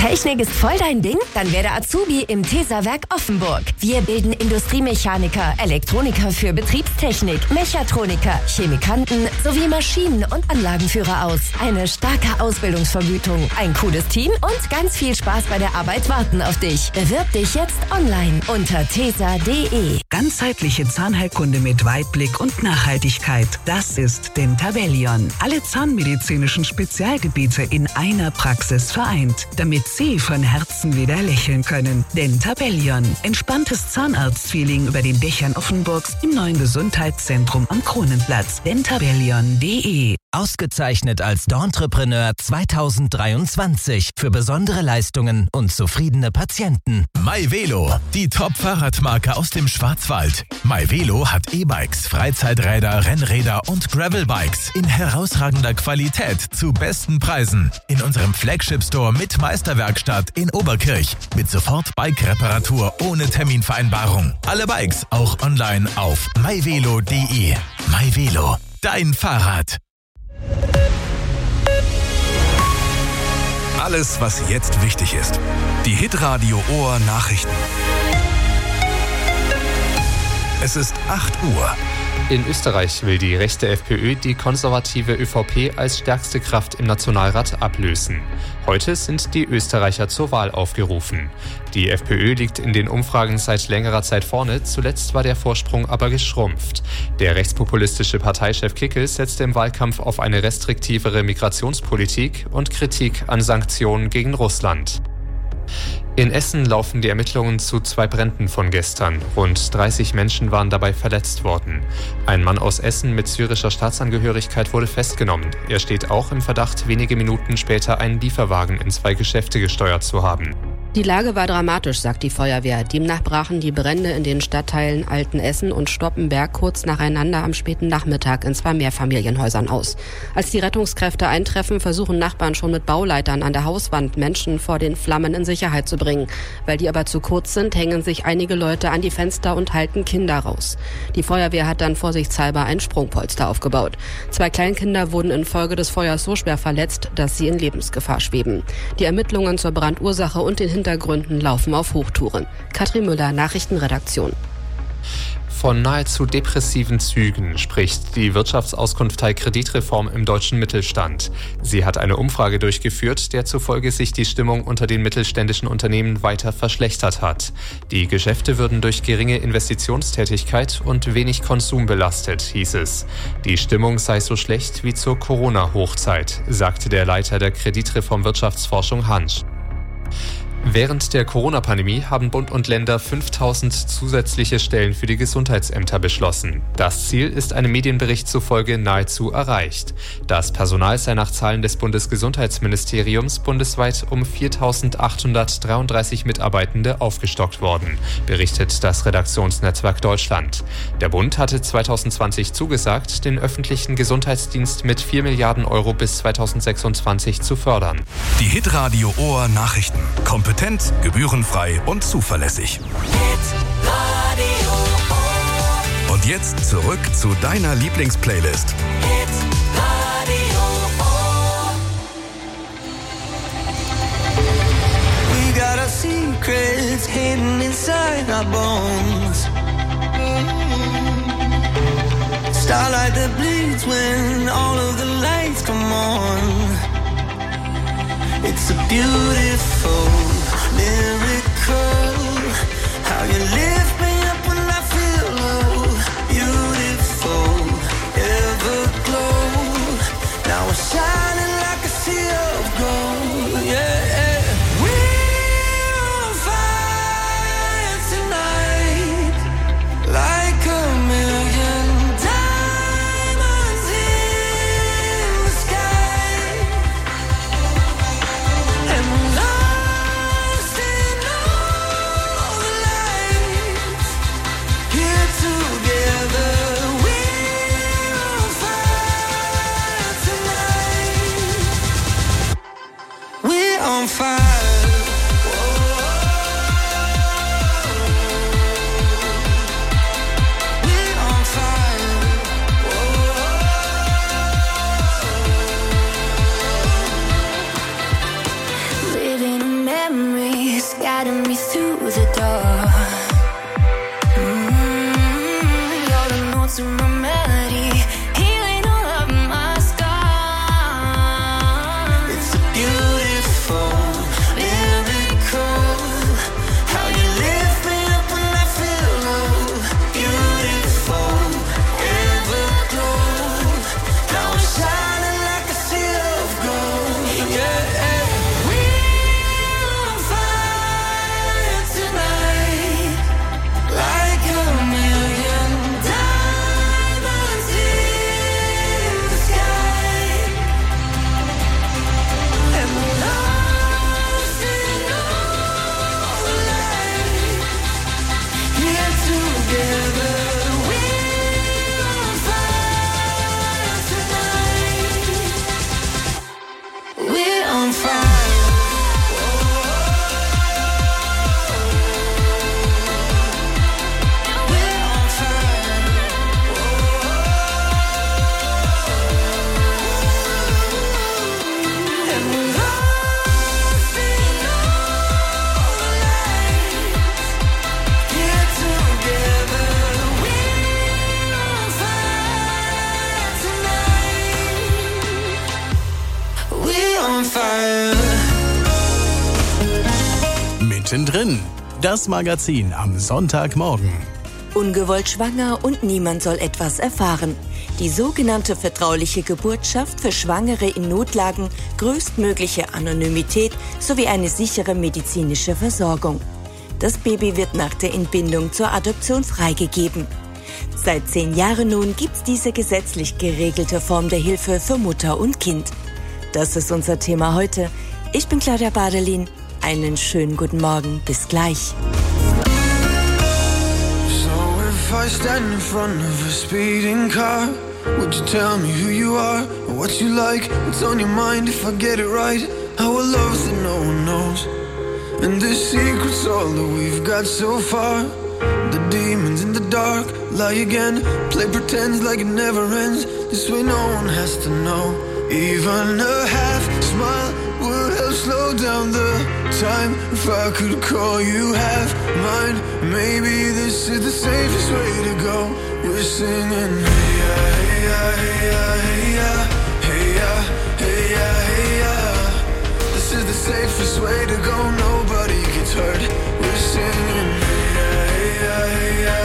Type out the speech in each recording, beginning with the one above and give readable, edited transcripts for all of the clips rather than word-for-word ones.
Technik ist voll dein Ding? Dann werde Azubi im Tesa-Werk Offenburg. Wir bilden Industriemechaniker, Elektroniker für Betriebstechnik, Mechatroniker, Chemikanten sowie Maschinen- und Anlagenführer aus. Eine starke Ausbildungsvergütung, ein cooles Team und ganz viel Spaß bei der Arbeit warten auf dich. Bewirb dich jetzt online unter tesa.de. Ganzheitliche Zahnheilkunde mit Weitblick und Nachhaltigkeit. Das ist Dentabellion. Alle zahnmedizinischen Spezialgebiete in einer Praxis vereint, damit Sie von Herzen wieder lächeln können. Dentabellion. Entspanntes Zahnarztfeeling über den Dächern Offenburgs im neuen Gesundheitszentrum am Kronenplatz. dentabellion.de. Ausgezeichnet als D'Entrepreneur 2023 für besondere Leistungen und zufriedene Patienten. MyVelo, die Top-Fahrradmarke aus dem Schwarzwald. MyVelo hat E-Bikes, Freizeiträder, Rennräder und Gravelbikes in herausragender Qualität zu besten Preisen. In unserem Flagship-Store mit Meisterwerkstatt in Oberkirch. Mit sofort Bike-Reparatur ohne Terminvereinbarung. Alle Bikes auch online auf myvelo.de. MyVelo, dein Fahrrad. Alles, was jetzt wichtig ist. Die Hitradio Ohr Nachrichten. Es ist 8 Uhr. In Österreich will die rechte FPÖ die konservative ÖVP als stärkste Kraft im Nationalrat ablösen. Heute sind die Österreicher zur Wahl aufgerufen. Die FPÖ liegt in den Umfragen seit längerer Zeit vorne, zuletzt war der Vorsprung aber geschrumpft. Der rechtspopulistische Parteichef Kickl setzte im Wahlkampf auf eine restriktivere Migrationspolitik und Kritik an Sanktionen gegen Russland. In Essen laufen die Ermittlungen zu 2 Bränden von gestern. Rund 30 Menschen waren dabei verletzt worden. Ein Mann aus Essen mit syrischer Staatsangehörigkeit wurde festgenommen. Er steht auch im Verdacht, wenige Minuten später einen Lieferwagen in 2 Geschäfte gesteuert zu haben. Die Lage war dramatisch, sagt die Feuerwehr. Demnach brachen die Brände in den Stadtteilen Altenessen und Stoppenberg kurz nacheinander am späten Nachmittag in 2 Mehrfamilienhäusern aus. Als die Rettungskräfte eintreffen, versuchen Nachbarn schon mit Bauleitern an der Hauswand Menschen vor den Flammen in Sicherheit zu bringen. Weil die aber zu kurz sind, hängen sich einige Leute an die Fenster und halten Kinder raus. Die Feuerwehr hat dann vorsichtshalber ein Sprungpolster aufgebaut. 2 Kleinkinder wurden infolge des Feuers so schwer verletzt, dass sie in Lebensgefahr schweben. Die Ermittlungen zur Brandursache und den Hintergründen laufen auf Hochtouren. Katrin Müller, Nachrichtenredaktion. Von nahezu depressiven Zügen spricht die Wirtschaftsauskunftei Kreditreform im deutschen Mittelstand. Sie hat eine Umfrage durchgeführt, der zufolge sich die Stimmung unter den mittelständischen Unternehmen weiter verschlechtert hat. Die Geschäfte würden durch geringe Investitionstätigkeit und wenig Konsum belastet, hieß es. Die Stimmung sei so schlecht wie zur Corona-Hochzeit, sagte der Leiter der Kreditreform Wirtschaftsforschung Hansch. Während der Corona-Pandemie haben Bund und Länder 5000 zusätzliche Stellen für die Gesundheitsämter beschlossen. Das Ziel ist einem Medienbericht zufolge nahezu erreicht. Das Personal sei nach Zahlen des Bundesgesundheitsministeriums bundesweit um 4.833 Mitarbeitende aufgestockt worden, berichtet das Redaktionsnetzwerk Deutschland. Der Bund hatte 2020 zugesagt, den öffentlichen Gesundheitsdienst mit 4 Milliarden Euro bis 2026 zu fördern. Die Hitradio Ohr Nachrichten. Kompetent, gebührenfrei und zuverlässig. Und jetzt zurück zu deiner Lieblingsplaylist. We got our secrets hidden inside our bones. Starlight that bleeds when all of the lights come on. It's a beautiful miracle. How you lift me up when I feel low. Beautiful, everglow. Now we're shining like a sea of gold. Yeah, we're on fire tonight, like a million diamonds in the sky. And we're lost in on fire. Mittendrin, das Magazin am Sonntagmorgen. Ungewollt schwanger und niemand soll etwas erfahren. Die sogenannte vertrauliche Geburt schafft für Schwangere in Notlagen größtmögliche Anonymität sowie eine sichere medizinische Versorgung. Das Baby wird nach der Entbindung zur Adoption freigegeben. Seit 10 Jahren nun gibt's diese gesetzlich geregelte Form der Hilfe für Mutter und Kind. Das ist unser Thema heute. Ich bin Claudia Badelin. Einen schönen guten Morgen. Bis gleich. If I stand in front of a speeding car, would you tell me who you are, or what you like, what's on your mind? If I get it right, our love's that no one knows, and the secret's all that we've got so far. The demons in the dark lie again, play pretends like it never ends. This way no one has to know. Even a half smile would help slow down the time. If I could call you half mine, maybe this is the safest way to go. We're singing hey ya, hey ya, hey ya, hey ya, hey ya, hey ya. This is the safest way to go. Nobody gets hurt. We're singing hey ya, hey ya, hey ya,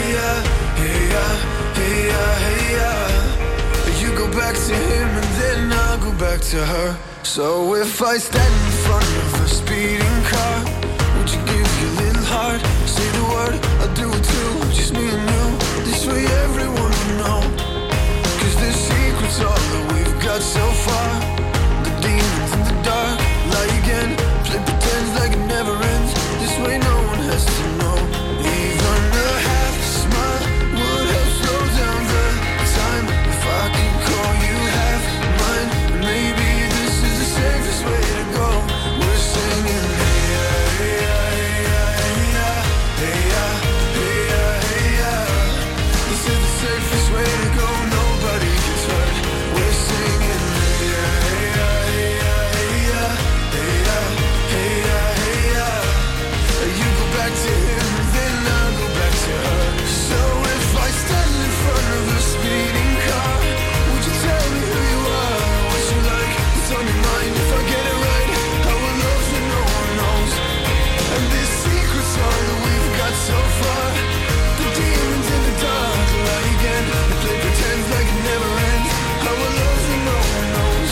hey ya, hey ya, hey ya. You go back to him and then I'll go back to her. So if I stand in front of a speeding car, would you give your little heart? Say the word, I'll do it too. Just me and you, this way everyone will know. Cause the secret's all that we've got so far. The demons in the dark lie again, play pretend like it never ends. This way no one has to know. Even a half smile would help slow down the time. If I could call you half mine, maybe this is the safest way to go. We're singing hey ya, hey ya, hey ya, hey ya, hey ya, hey ya. This is the safest way to go. Nobody gets hurt. We're singing hey ya, hey ya, hey ya, hey ya, hey ya, hey ya, hey ya. You go back to him, then I'll go back to her. So if I stand in front of a speeding car, would you tell me who you are, what you like, what's on your mind? If I get it right, I will love you, no one knows. And this secret's all that we've got so far. The demons in the dark lie again, they play pretend like it never ends. I will love you, no one knows.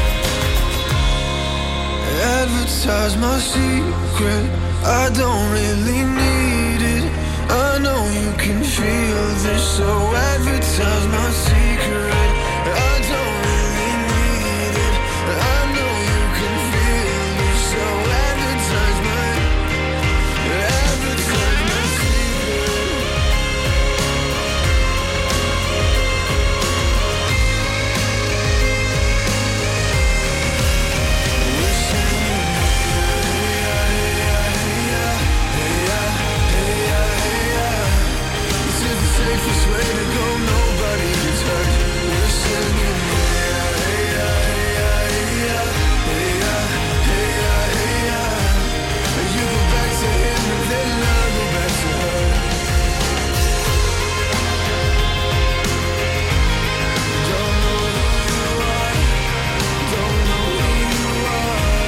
Advertise my secret, I don't really need it. I know you can feel this, so advertise my secret. I don't really need it. I know you can feel this, so advertise my secret. We're singing hey ya, hey ya, hey ya, hey ya, hey ya, hey ya. This is the safest way to go. Nobody gets hurt. We're singing hey ya, hey ya, hey ya, hey ya, hey ya, hey ya, hey ya. You go back to him and then I'll go back to her. Don't know who you are, don't know who you are.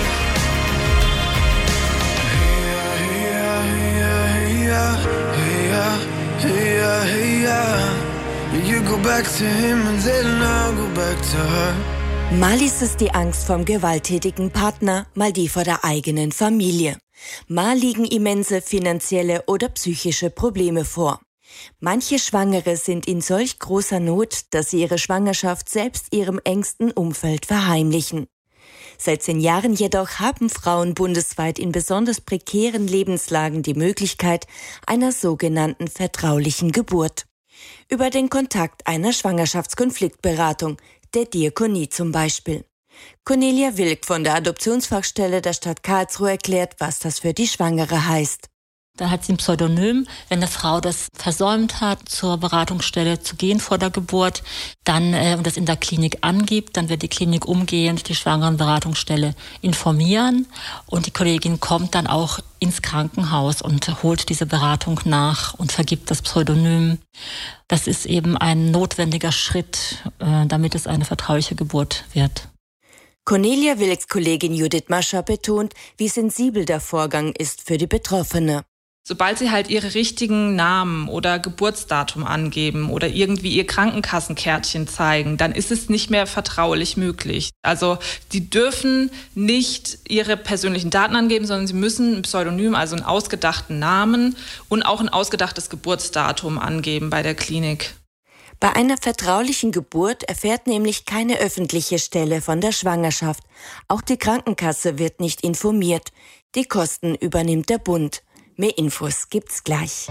Hey ya, hey ya, hey ya, hey ya, hey ya, hey ya. You go back to him and then I'll go back to her. Mal ist es die Angst vom gewalttätigen Partner, mal die vor der eigenen Familie. Mal liegen immense finanzielle oder psychische Probleme vor. Manche Schwangere sind in solch großer Not, dass sie ihre Schwangerschaft selbst ihrem engsten Umfeld verheimlichen. Seit 10 Jahren jedoch haben Frauen bundesweit in besonders prekären Lebenslagen die Möglichkeit einer sogenannten vertraulichen Geburt. Über den Kontakt einer Schwangerschaftskonfliktberatung, der Diakonie zum Beispiel. Cornelia Wilk von der Adoptionsfachstelle der Stadt Karlsruhe erklärt, was das für die Schwangere heißt. Da hat sie ein Pseudonym. Wenn eine Frau das versäumt hat, zur Beratungsstelle zu gehen vor der Geburt, dann und das in der Klinik angibt, dann wird die Klinik umgehend die Schwangerenberatungsstelle informieren und die Kollegin kommt dann auch ins Krankenhaus und holt diese Beratung nach und vergibt das Pseudonym. Das ist eben ein notwendiger Schritt, damit es eine vertrauliche Geburt wird. Cornelia Wilks Kollegin Judith Mascher betont, wie sensibel der Vorgang ist für die Betroffene. Sobald sie halt ihre richtigen Namen oder Geburtsdatum angeben oder irgendwie ihr Krankenkassenkärtchen zeigen, dann ist es nicht mehr vertraulich möglich. Also die dürfen nicht ihre persönlichen Daten angeben, sondern sie müssen ein Pseudonym, also einen ausgedachten Namen und auch ein ausgedachtes Geburtsdatum angeben bei der Klinik. Bei einer vertraulichen Geburt erfährt nämlich keine öffentliche Stelle von der Schwangerschaft. Auch die Krankenkasse wird nicht informiert. Die Kosten übernimmt der Bund. Mehr Infos gibt's gleich.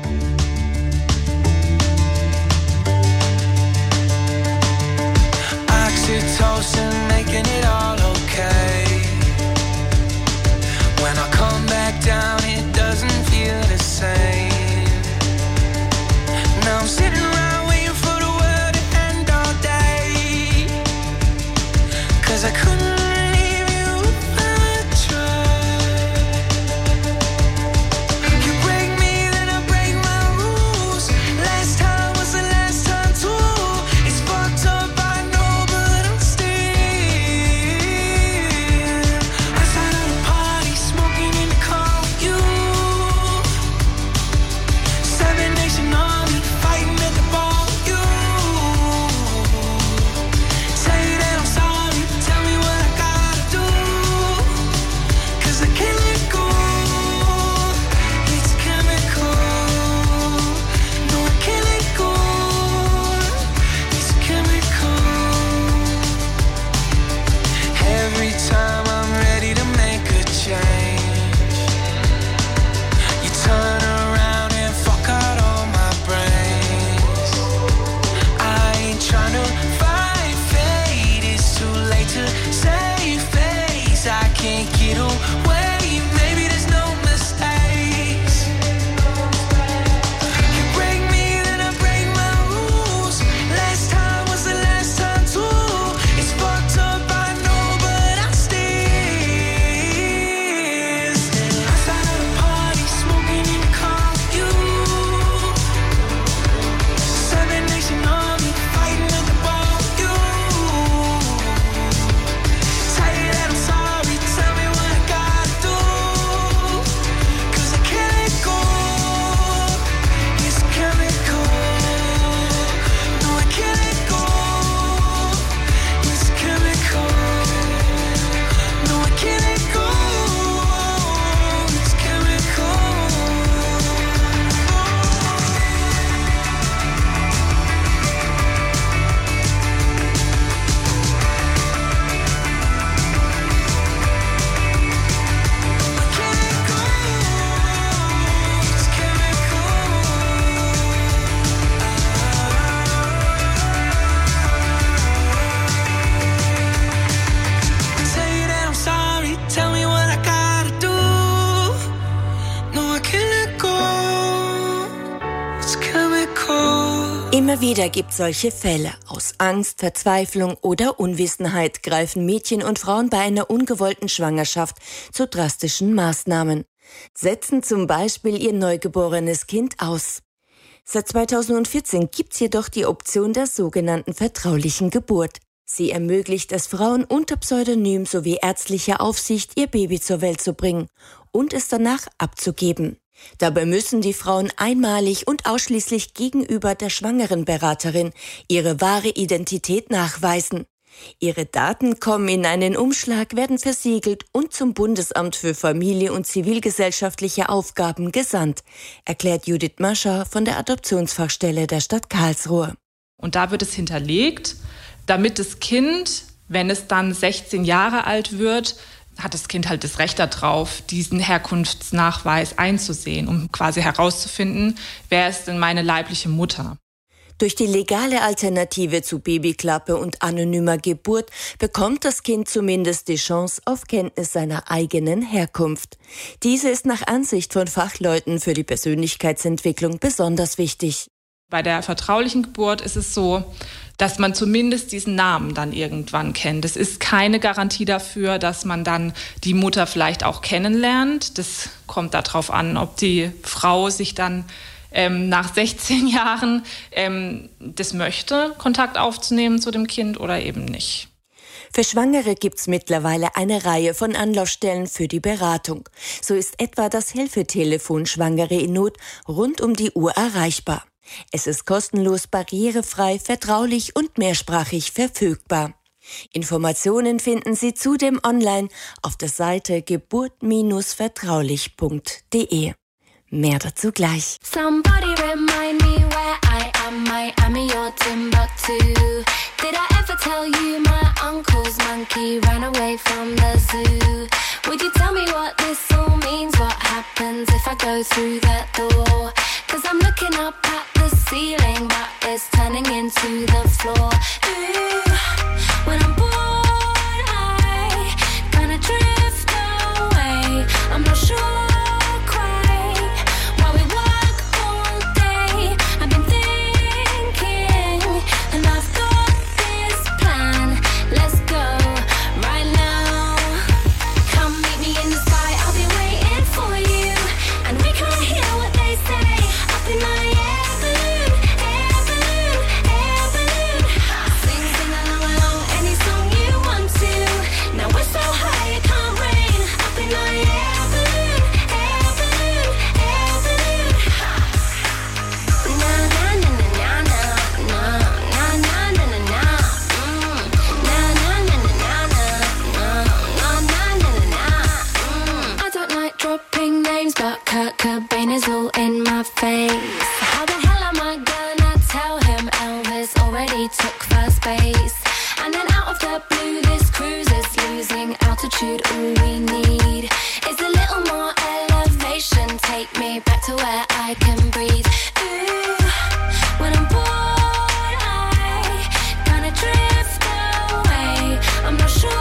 Oxytocin making it all okay. When I come back down, it doesn't feel the same. Now I'm sitting around waiting for the world to end all day. 'Cause I couldn't. Immer wieder gibt es solche Fälle. Aus Angst, Verzweiflung oder Unwissenheit greifen Mädchen und Frauen bei einer ungewollten Schwangerschaft zu drastischen Maßnahmen. Setzen zum Beispiel ihr neugeborenes Kind aus. Seit 2014 gibt's jedoch die Option der sogenannten vertraulichen Geburt. Sie ermöglicht es Frauen unter Pseudonym sowie ärztlicher Aufsicht, ihr Baby zur Welt zu bringen und es danach abzugeben. Dabei müssen die Frauen einmalig und ausschließlich gegenüber der schwangeren Beraterin ihre wahre Identität nachweisen. Ihre Daten kommen in einen Umschlag, werden versiegelt und zum Bundesamt für Familie und zivilgesellschaftliche Aufgaben gesandt, erklärt Judith Mascher von der Adoptionsfachstelle der Stadt Karlsruhe. Und da wird es hinterlegt, damit das Kind, wenn es dann 16 Jahre alt wird, hat das Kind halt das Recht darauf, diesen Herkunftsnachweis einzusehen, um quasi herauszufinden, wer ist denn meine leibliche Mutter. Durch die legale Alternative zu Babyklappe und anonymer Geburt bekommt das Kind zumindest die Chance auf Kenntnis seiner eigenen Herkunft. Diese ist nach Ansicht von Fachleuten für die Persönlichkeitsentwicklung besonders wichtig. Bei der vertraulichen Geburt ist es so, dass man zumindest diesen Namen dann irgendwann kennt. Es ist keine Garantie dafür, dass man dann die Mutter vielleicht auch kennenlernt. Das kommt darauf an, ob die Frau sich dann nach 16 Jahren das möchte, Kontakt aufzunehmen zu dem Kind oder eben nicht. Für Schwangere gibt's mittlerweile eine Reihe von Anlaufstellen für die Beratung. So ist etwa das Hilfetelefon Schwangere in Not rund um die Uhr erreichbar. Es ist kostenlos, barrierefrei, vertraulich und mehrsprachig verfügbar. Informationen finden Sie zudem online auf der Seite geburt-vertraulich.de. Mehr dazu gleich. Somebody remind me where I am, Miami or Timbuktu. Did I ever tell you my uncle's monkey ran away from the zoo? Would you tell me what this all means? What happens if I go through that door? 'Cause I'm looking up at the ceiling, but it's turning into the floor. Ooh, when I'm bored, I kinda drift away. I'm not sure. Kurt Cobain is all in my face. How the hell am I gonna tell him Elvis already took first base? And then out of the blue this cruise is losing altitude. All we need is a little more elevation. Take me back to where I can breathe. Ooh, when I'm bored I kinda drift away. I'm not sure.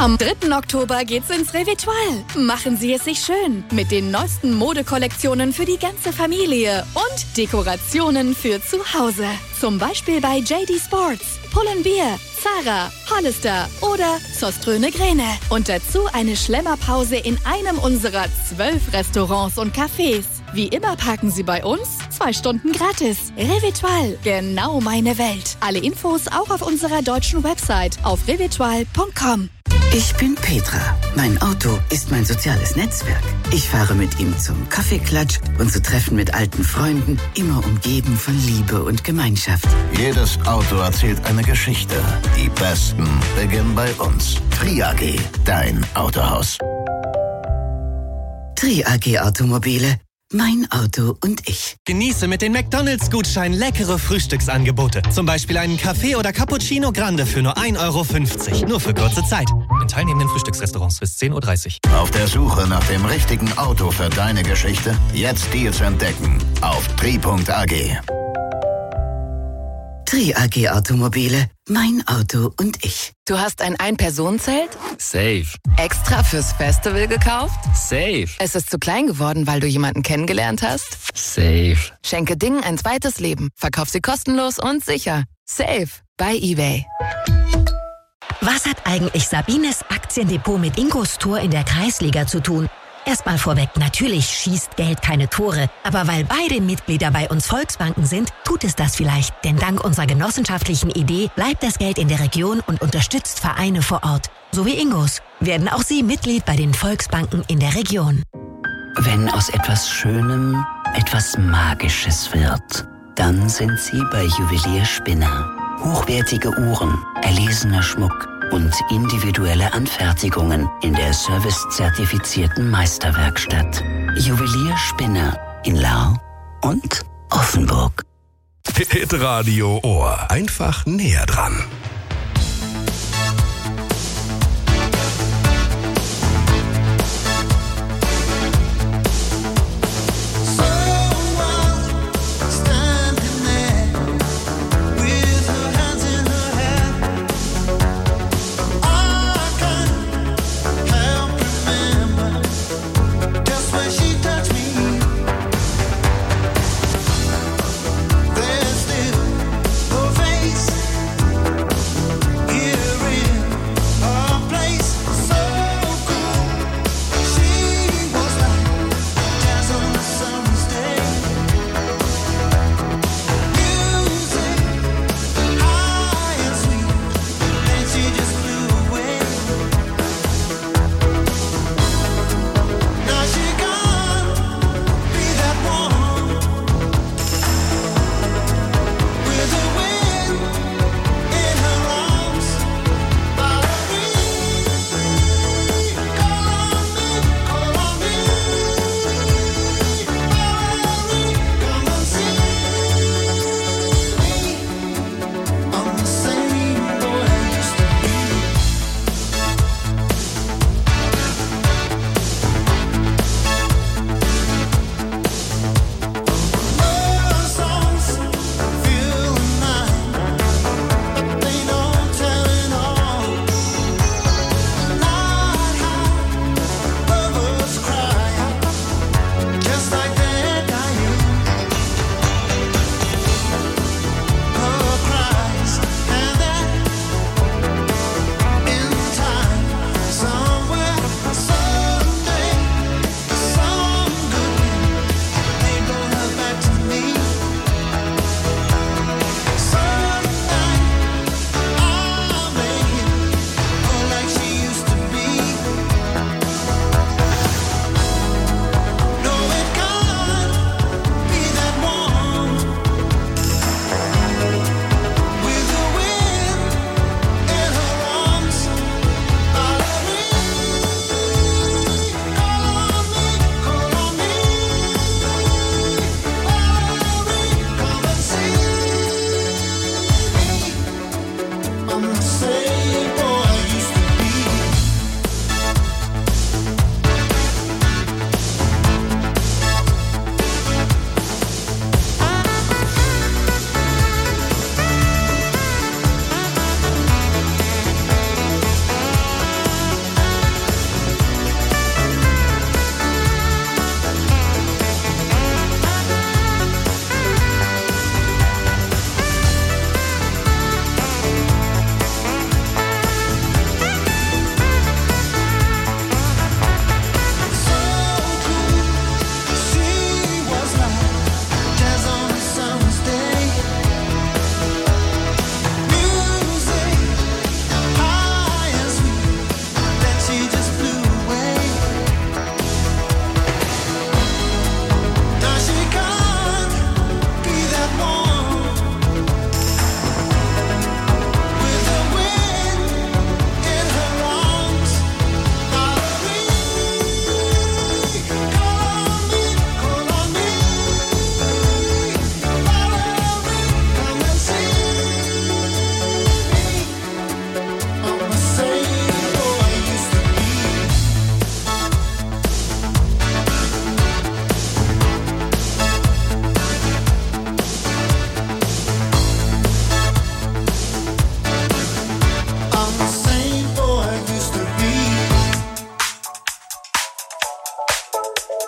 Am 3. Oktober geht's ins Revital. Machen Sie es sich schön mit den neuesten Modekollektionen für die ganze Familie und Dekorationen für zu Hause. Zum Beispiel bei JD Sports, Pull&Bear, Zara, Hollister oder Soströne Gräne. Und dazu eine Schlemmerpause in einem unserer 12 Restaurants und Cafés. Wie immer parken Sie bei uns 2 Stunden gratis. Revital, genau meine Welt. Alle Infos auch auf unserer deutschen Website auf revital.com. Ich bin Petra. Mein Auto ist mein soziales Netzwerk. Ich fahre mit ihm zum Kaffeeklatsch und zu Treffen mit alten Freunden, immer umgeben von Liebe und Gemeinschaft. Jedes Auto erzählt eine Geschichte. Die besten beginnen bei uns. Tri-AG, dein Autohaus. Tri-AG Automobile. Mein Auto und ich. Genieße mit den McDonalds-Gutscheinen leckere Frühstücksangebote. Zum Beispiel einen Kaffee oder Cappuccino Grande für nur 1,50 €. Nur für kurze Zeit. In teilnehmenden Frühstücksrestaurants bis 10:30 Uhr. Auf der Suche nach dem richtigen Auto für deine Geschichte? Jetzt Deals entdecken auf tri.ag. Tri-AG Automobile. Mein Auto und ich. Du hast ein Ein-Personen-Zelt? Safe. Extra fürs Festival gekauft? Safe. Es ist zu klein geworden, weil du jemanden kennengelernt hast? Safe. Schenke Dingen ein zweites Leben. Verkauf sie kostenlos und sicher. Safe. Bei eBay. Was hat eigentlich Sabines Aktiendepot mit Ingos Tor in der Kreisliga zu tun? Erstmal vorweg, natürlich schießt Geld keine Tore. Aber weil beide Mitglieder bei uns Volksbanken sind, tut es das vielleicht. Denn dank unserer genossenschaftlichen Idee bleibt das Geld in der Region und unterstützt Vereine vor Ort. So wie Ingos. Werden auch Sie Mitglied bei den Volksbanken in der Region. Wenn aus etwas Schönem etwas Magisches wird, dann sind Sie bei Juwelier Spinner. Hochwertige Uhren, erlesener Schmuck und individuelle Anfertigungen in der servicezertifizierten Meisterwerkstatt. Juwelier Spinner in Lahr und Offenburg. Hitradio Ohr. Einfach näher dran.